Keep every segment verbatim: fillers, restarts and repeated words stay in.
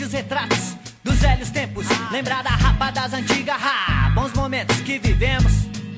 os retratos dos velhos tempos, lembrar da rapa das antigas, ah, bons momentos que vivemos.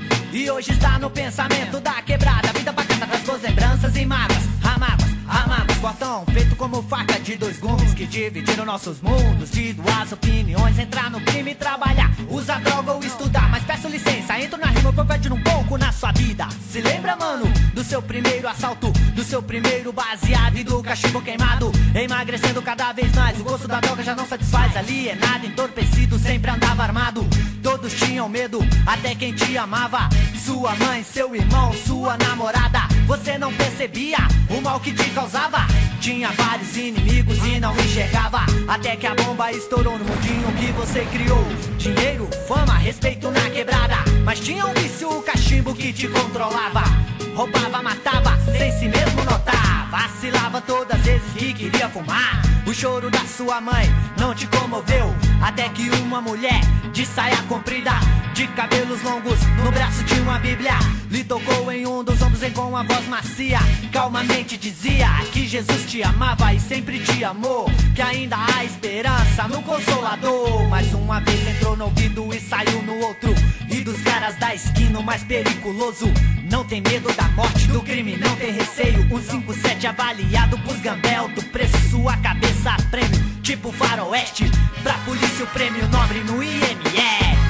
E hoje está no pensamento da quebrada, vida bacana traz boas lembranças e mágoas, ah, mágoas, ah, mágoas, cortão feito como faca de dois gumes que dividiram nossos mundos, de duas opiniões, entrar no crime e trabalhar, usar droga ou estudar, mas peço licença, entro na rima, profetindo um pouco na sua vida. Se lembra, mano, do seu primeiro assalto, do seu primeiro baseado e do cachimbo queimado, emagrecendo cada vez mais, o gosto da droga já não satisfaz, alienado, entorpecido, sempre andava armado, todos tinham medo, até quem te amava, sua mãe, seu irmão, sua namorada, você não percebia o mal que te causava, tinha vários inimigos e não enxergava, até que a bomba estourou no mundinho que você criou, dinheiro, fama, respeito na quebrada, mas tinha um vício, o cachimbo que te controlava, roubava, matava, sem si mesmo notar, vacilava todas as vezes que queria fumar, o choro da sua mãe não te comoveu, até que uma mulher de saia comprida, de cabelos longos, no braço de uma bíblia, lhe tocou em um dos ombros e com a voz macia, calmamente dizia que Jesus te amava e sempre te amou, que ainda há esperança no Consolador, mas uma vez entrou no ouvido e saiu no outro, e dos caras da esquina o mais periculoso, não tem medo da morte, do crime, não tem receio, um cinco sete avaliado pros gambel do preço, sua cabeça a prêmio, tipo faroeste, pra polícia o prêmio nobre no I M E.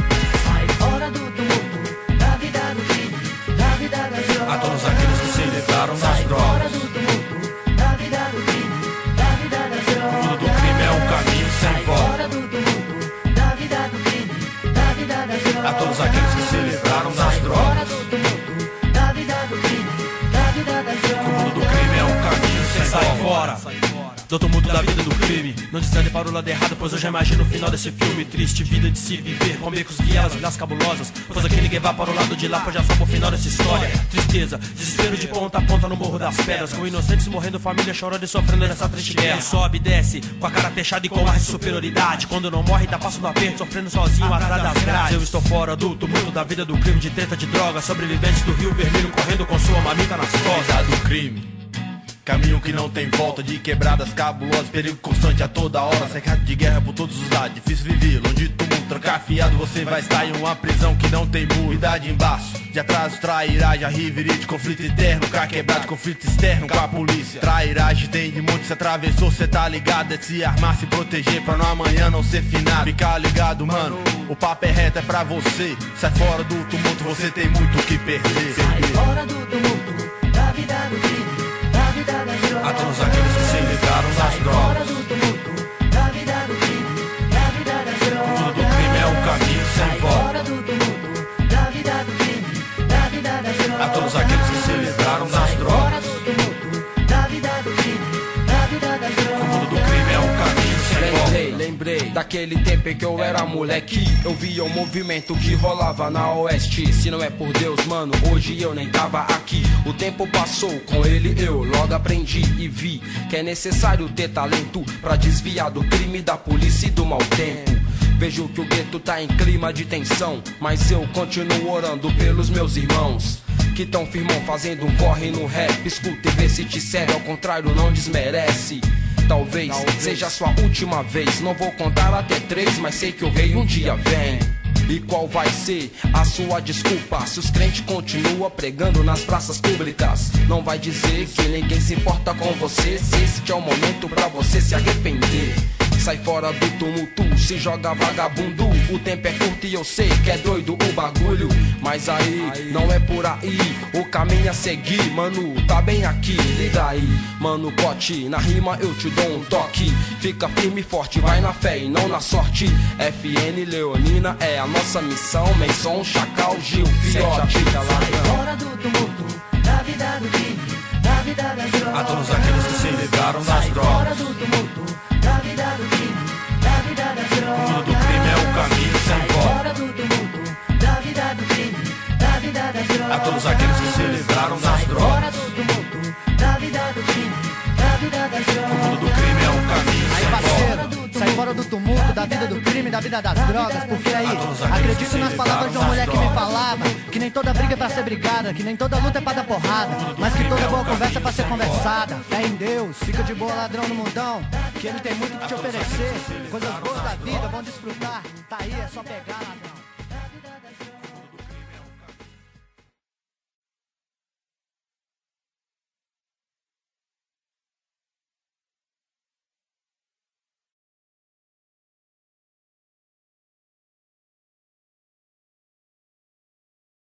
Sai fora do tumulto, da vida do crime, da vida das drogas. A todos aqueles que se livraram das drogas. Sai fora do tumulto, da vida do crime, da vida das drogas. O mundo do crime é um caminho sem volta. Sai fora do tumulto, da vida do crime, da vida das drogas. A todos aqueles que se livraram das drogas. Sai fora do tumulto, da vida do crime, da vida das drogas. O mundo do crime é um caminho sem volta. Sai fora do tumulto da vida do crime, não desande para o lado errado, pois eu já imagino o final desse filme. Triste vida de se viver, com becos guiadas, olhas cabulosas, pois aqui ninguém vai para o lado de lá, pois já sabe o final dessa história. Tristeza, desespero de ponta a ponta no Morro das Pedras, com inocentes morrendo, família chorando e sofrendo nessa triste guerra. Sobe e desce, com a cara fechada e com ar de superioridade, quando não morre tá passando aperto, sofrendo sozinho atrás das grades. Eu estou fora do tumulto da vida do crime, de treta de droga, sobreviventes do Rio Vermelho correndo com sua mamita nas costas. Do crime, caminho que não tem volta, de quebradas cabulosas, perigo constante a toda hora, cercado de guerra por todos os lados, difícil viver, longe de tumulto, trancar fiado, você vai estar em uma prisão que não tem muro, idade embaixo, de atraso, trairagem, a riverite, conflito interno, cá quebrado, conflito externo com a polícia, trairagem tem de muito, se atravessou, cê tá ligado, é de se armar, se proteger, pra no amanhã não ser finado, ficar ligado, mano, o papo é reto, é pra você, sai fora do tumulto, você tem muito o que perder. Sai fora do tumulto, da vida do crime, a todos aqueles que se livraram das drogas. fora do tumulto, da vida do crime, da vida das drogas. O mundo do crime é um caminho sem volta. Fora do tumulto, da vida do crime, da vida das drogas. A todos aqueles que se livraram das drogas. Fora do tumulto, da vida do crime, da vida das drogas. O mundo do crime é um caminho sem volta. Lembrei, lembrei daquele tempo em que eu era moleque, eu via o movimento que rolava na Oeste. Se não é por Deus, mano, hoje eu nem tava aqui. O tempo passou, com ele eu logo aprendi e vi que é necessário ter talento pra desviar do crime, da polícia e do mau tempo. Vejo que o gueto tá em clima de tensão, mas eu continuo orando pelos meus irmãos que tão firmão fazendo um corre no rap. Escuta e vê se te serve, ao contrário não desmerece. Talvez, Talvez seja a sua última vez, não vou contar até três, mas sei que o rei um dia vem. E qual vai ser a sua desculpa se os crentes continuam pregando nas praças públicas? Não vai dizer que ninguém se importa com você, se este é o momento pra você se arrepender. Sai fora do tumulto, se joga vagabundo. O tempo é curto e eu sei que é doido o bagulho, mas aí, não é por aí o caminho a seguir, mano, tá bem aqui, liga aí. Mano, pote, na rima eu te dou um toque. Fica firme e forte, vai na fé e não na sorte. F N Leonina é a nossa missão. Menção, Chacal, Gil, Fiote. Sai fora do tumulto, da vida do crime, da vida das drogas. A todos aqueles que se livraram das Sai drogas. fora do tumulto, da vida do crime, da vida das drogas. O mundo do crime é um caminho sem Sai volta. fora do tumulto, da vida do crime, da vida das drogas. A todos aqueles que se livraram das Sai drogas. fora do tumulto, da vida do crime, da vida das drogas. O mundo do crime é um caminho Aí, sem volta. parceiro, sai fora do tumulto, da vida do crime, da vida das drogas. Porque aí, acredito nas palavras de uma mulher que me falava que nem nem toda briga é pra ser brigada, que nem toda luta é pra dar porrada, mas que toda boa conversa é pra ser conversada. Fé em Deus, fica de boa ladrão no mundão, que ele tem muito que te oferecer. Coisas boas da vida, vão desfrutar. Tá aí, é só pegar, ladrão.